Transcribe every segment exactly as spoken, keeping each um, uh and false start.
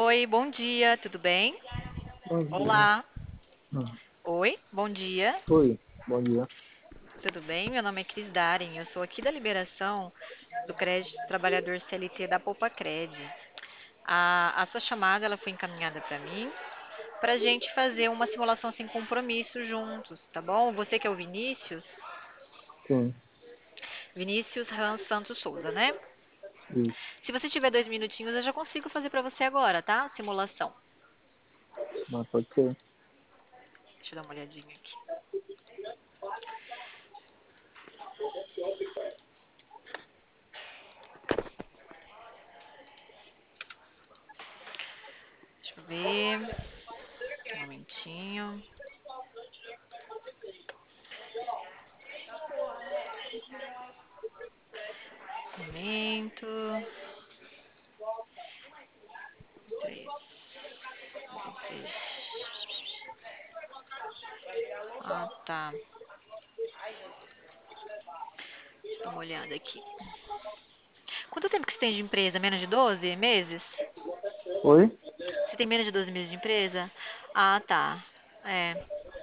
Oi, bom dia, tudo bem? Bom dia. Olá. Hum. Oi, bom dia, Oi, bom dia. tudo bem? Meu nome é Cris Daren, eu sou aqui da Liberação do Crédito Trabalhador C L T da Poupa-Cred. A, a sua chamada ela foi encaminhada para mim para a gente fazer uma simulação sem compromisso juntos, tá bom? Você que é o Vinícius, Sim, Vinícius Hans Santos Souza, né? isso. Se você tiver dois minutinhos, eu já consigo fazer para você agora, tá? Simulação. Mas pode ser. Deixa eu dar uma olhadinha aqui. Deixa eu ver. Um momentinho. Momento. Três. Desejo. Ah, tá. Deixa eu dar uma olhada aqui. Quanto tempo que você tem de empresa? Menos de doze meses? Oi? Você tem menos de doze meses de empresa? Ah, tá. É.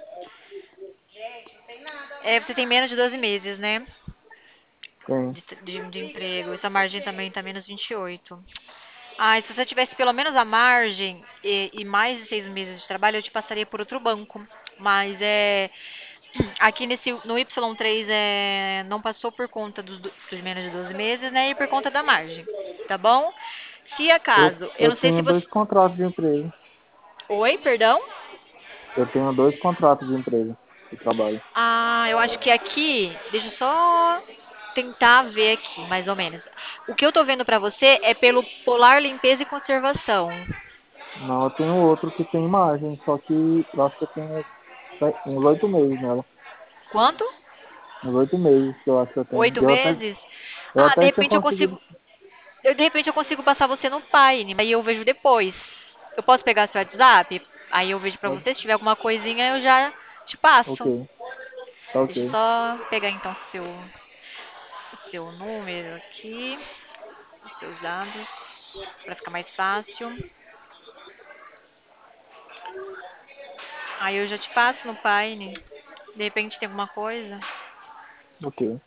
É, você tem menos de doze meses, né? Tem. De, de, de emprego. Essa margem também tá menos vinte e oito. Ah, e se você tivesse pelo menos a margem e, e mais de seis meses de trabalho, eu te passaria por outro banco. Mas é. Aqui nesse, no Y três é, não passou por conta dos, do- dos menos de doze meses, né? E por conta da margem, tá bom? Se Eu, acaso, eu eu não sei se tenho dois você. contratos de emprego. Oi, perdão? Eu tenho dois contratos de emprego de trabalho. Ah, eu acho que aqui. Deixa eu só tentar ver aqui, mais ou menos. O que eu tô vendo pra você é pelo Polar Limpeza e Conservação. Não, eu tenho outro que tem margem, só que eu acho que eu tenho se- uns oito meses nela. Quanto? Uns oito meses que eu acho que eu tenho. Oito Eu até, meses? eu Ah, de até tinha repente eu conseguido. consigo. Eu, de repente eu consigo passar você no Paine, aí eu vejo depois. Eu posso pegar seu WhatsApp? Aí eu vejo pra Pode- você, se tiver alguma coisinha eu já te passo. Ok, tá Deixa eu ok. só pegar então seu seu número aqui, os seus dados, pra ficar mais fácil. Aí eu já te passo no Paine. De repente tem alguma coisa. Ok,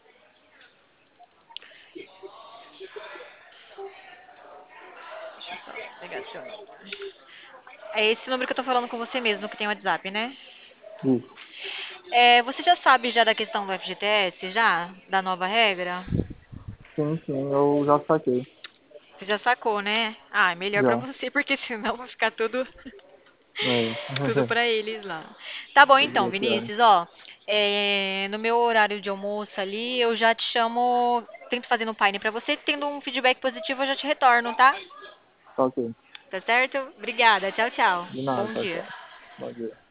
Deixa eu só pegar seu número. É esse número que eu tô falando com você mesmo, que tem WhatsApp, né? isso. É, você já sabe já da questão do F G T S, já? Da nova regra? Sim, sim, eu já saquei. Você já sacou, né? Ah, é melhor pra Já. você, porque senão vai ficar tudo, É. tudo pra eles lá. Tá bom Tudo então, bloqueado. Vinícius, ó. É, no meu horário de almoço ali, eu já te chamo, tento fazer no Paine pra você. Tendo um feedback positivo, eu já te retorno, tá? Tá ok. Tá certo? Obrigada. Tchau, tchau. De nada, Bom tchau, dia. tchau. Bom dia.